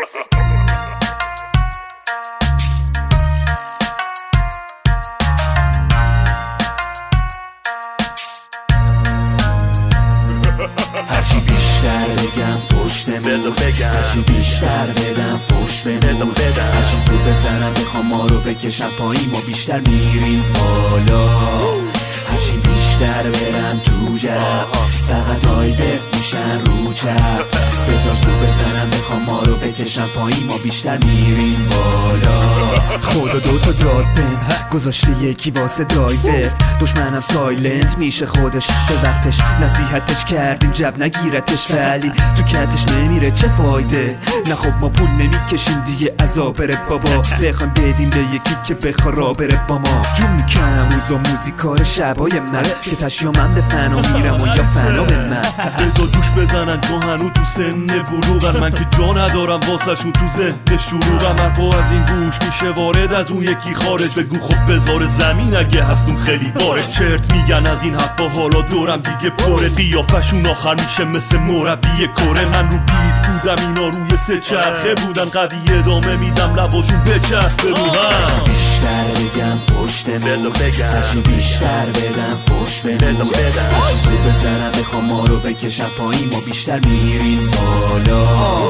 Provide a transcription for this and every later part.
هرچی بیشتر بگم پشتمون هرچی بیشتر بدم فوش بمون هرچی زود بزنم بخوام ما رو بکشم پایین ما بیشتر میریم بالا هرچی بیشتر برم تو جب فقط آیده میشن رو چپ بذار زود بزنم بخوام ما رو بکشم پایین ما بیشتر میریم بالا خدا دوتا داد بهم گذاشته یکی واسه دایورت دشمنم سایلنت میشه خودش به وقتش نصیحتش کردیم جب نگیرتش ولی تو کتش نمیره چه فایده نه خب ما پول نمیکشیم دیگه عذاب بره بابا بخوایم بدیم به یکی که بخواه بره با ما جون میکنم روزا موزیکار شبای من که تشیا من به فنا میرم و یا فنا به من بذار دوش بزنن تو هنو تو سن بلوغن من که جا ندارم واسه شون تو ذهن شروعم حرفا از این گوش میشه وارد از اون یکی خارج بگو خب بذار زمین اگه هستون خیلی باره چرت میگن از این حرفا حالا دورم دیگه پره قیافشون آخر میشه مثل مربی کره من رو بیت بودم اینا روی سه چرخه بودن قوی ادامه میدم لباشون بچسب رو هم بیشتر بگم پشتمون هرچی بیشتر بدم فوش بمون هرچی زود بزنم بخوام ما رو بکشم پایین ما بیشتر میریم بالا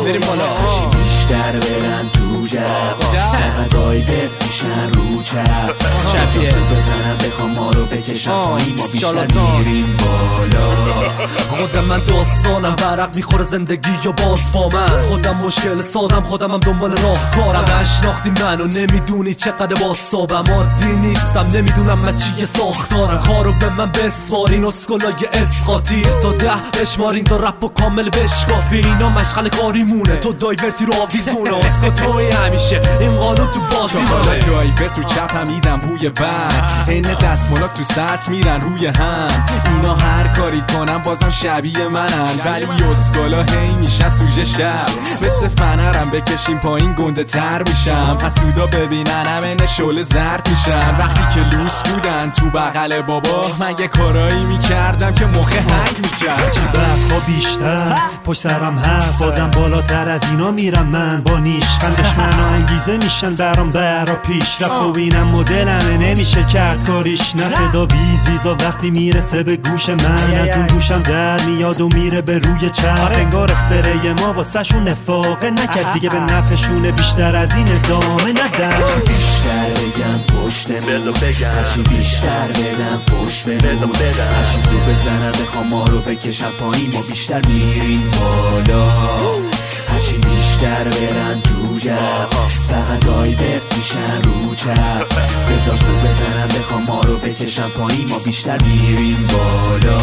هرچی بیشتر برم تو جب فقط آیده میشن رو چپ هرچی زود بزنم بخوام ما رو بکشم پایین ما بیشتر میریم بالا خودم من داستانم برق میخوره زندگی یا باز با من خودم مشکل سازم خودم هم دنبال راه کارم نشناختی منو نمیدونی چقدر باستابم عادی نیستم نمیدونم من چیه ساختارم کارو به من بسوارین اسکلای اسقاطی تا 10 بشمارین تا رپ و کامل بشکافی اینا مشغل کاریمونه تو دایورتی رو آویزونه اسکا توی همیشه این قانون تو بازی مونه دایور تو چپ میدم بوی بد این دستمالا تو سطح میرن روی هم اینا هر کاری کنم بازم شبیه منن ولی اسکالا هی میشن سوژه شب مثل فنرم بکشیم پایین گنده تر میشم حسودا ببیننم این شعله زرد میشن وقتی که لوس بودن تو بغل بابا من یه کارایی میکردم که مخه هنگ میکرد چی وقتها بیشتر پشت سرم هست بازم بالاتر از اینا میرم من با نیش قندش منو انگیزه میشن برام برا پیش رفت و اینم مدلمه نمیشه کرد کاریش نه صدا ویز ویزا وقتی میرسه به گوش من از اون گوشم در میاد و میره به روی چرخ انگار اسپری ما واسه شون نفاقه نکرد دیگه به نفعشونه بیشتر از این ادامه ندن هرچی بیشتر بگم پشتمون هرچی بیشتر بدم فوش بمون هرچی زود بزنم بخوام ما رو بکشم پایین ما بیشتر میریم بالا هرچی بیشتر برن تو جب فقط آیده میشن رو چپ بذار زود بزنم بخوام ما رو بکشم پایین ما بیشتر میریم بالا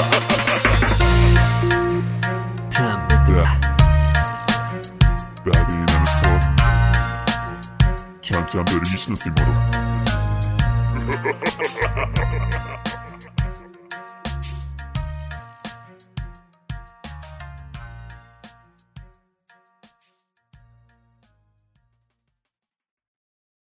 تم بده بعد این همه سال کم کم داری میشناسی ما رو